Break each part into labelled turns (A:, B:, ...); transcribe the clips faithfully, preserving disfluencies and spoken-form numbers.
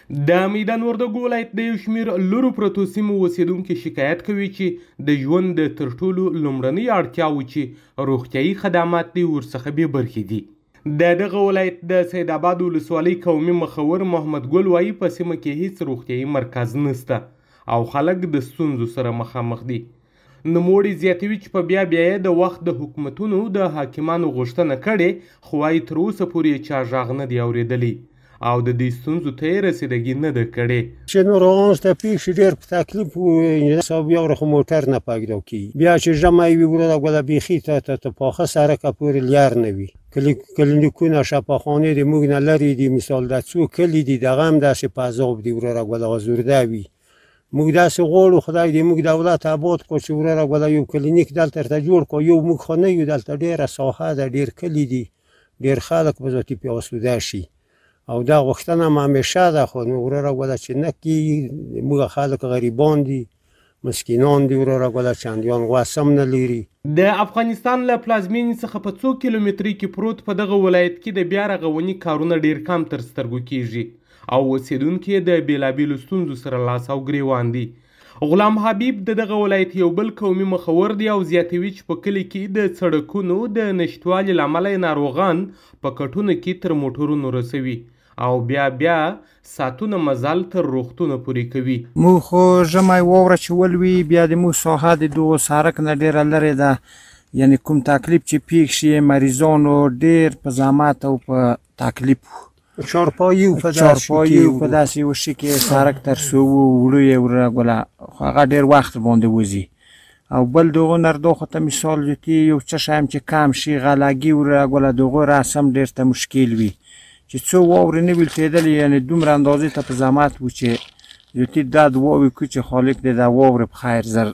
A: د میدان وردګو ولایت د یو شمېر لرو پرتو سیمو اوسېدونکي شکایت کوي چې د ژوند د تر ټولو لومړنۍ اړتیاوو چې روغتیایي خدمات دي ورڅخه بې برخې دي. د دغه ولایت د سید آباد ولسوالۍ قومي مخور محمد ګل وایي په سیمه کې هیڅ روغتیایي مرکز نسته او خلک د ستونزو سره مخامخ دي. نوموړي زیاتوي چې په بیا بیا یې د وخت د حکومتونو د حاکمانو غوښتنه کړې خو وايي تر اوسه پورې چا غږ نه دی اورېدلی او د دې ستونزو ته یې رسیدګي نه ده کړې.
B: چې ناروغانو ته پیښ شي ډېر په تکلیف حساب یو رقم موټر نه پیدا کېږي. بیا چې ژمی وي وروره ګوله بیخي ته ته پاخه سړکه پورې لار نه وي. کلینیکونه شفاخانې د موږ نه لرې دي. مثال د څو کلي دي دغه هم داسې په عذاب دي وروره ګوله ازورده وي. موږ داسې غواړو خدای دې موږ دولت آباد کړو چې وروره ګوله یو کلینیک دلته ورته جوړ کړو. یو موږ خو نه یو دلته ډېره ساحه ده ډېر کلي دي ډېر خلک په ذاتي پې آسوده شي او دا غوښتنه م همیشه ده خو وروره ګوله چې نه کېږي. موږ خلک غریبان دي مسکینان دي وروره ګوله چندیان غوث هم نه لري.
A: د افغانستان له پلازمینې څخه په څو کیلومترۍ کې پروت په دغه ولایت کې د بیا رغونې کارونه ډېر کم تر سترګو کېږي او اوسېدونکي یې د بېلابېلو ستونزو سره لاس او ګرېوان دي. غلام حبیب د دغه ولایت یو بل قومي مخور دی او زیاتوي چې په کلي کې د سړکونو د نشتوالي له امله ناروغان په کټونو کې تر موټرونو رسوي او بیا بیا ساعتونه مزل تر روغتونه پورې کوي.
C: موږ خو ژمی واوره چې ولوي بیا د موږ ساحه د دغو سړک نه ډېره لرې ده. یعنې کوم تکلیف چې پیښ شي مریضانو ډېر په زحمت او په تکلیف
B: چارپایي و
C: چارپایي و په داسې یو شي کې سړک تر څو وړو یې وروره ګوله خو هغه ډېر وخت باندې وځي. او بل دغو نردو خو ته مثال جتي یو څه شی هم چې کم شي غلګي وروره ګوله دغو رسم ډېر ته مشکل وي چې څو واورې نه وي لټېدلې. یعنې دومره اندازې ته په زحمت و چې جتي دا دعاوې کړو چې خالق دې د واورې په خیر زر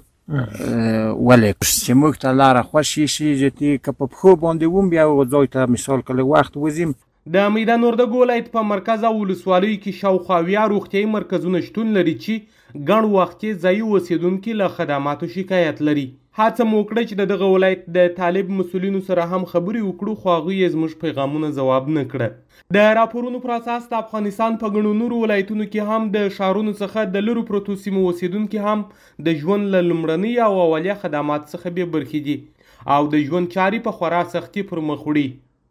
C: ولې چې موږ ته لاره خوښ شي جتي که په پښو باندې وم بیا هغه ځای ته مثال که لږ وخت وځیم.
A: د میدان وردګو ولایت په مرکز او ولسوالیو کې شاوخوا اویا روغتیایي مرکزونه شتون لري چې ګڼ وخت یې ځایي اوسېدونکي له خدماتو شکایت لري. هڅه مو وکړه چې د دغه ولایت د طالب مسؤلینو سره هم خبرې وکړو خو هغوی یې زموږ پیغامونه ځواب نه کړه. د راپورونو پر اساس د افغانستان په ګڼو نورو ولایتونو کې هم د ښارونو څخه د لرو پرتو سیمو اوسېدونکي هم د ژوند له لومړنۍ او اولیه خدمات څخه بې برخې دي او د ژوند چارې په خورا سختي پر مخ وړي.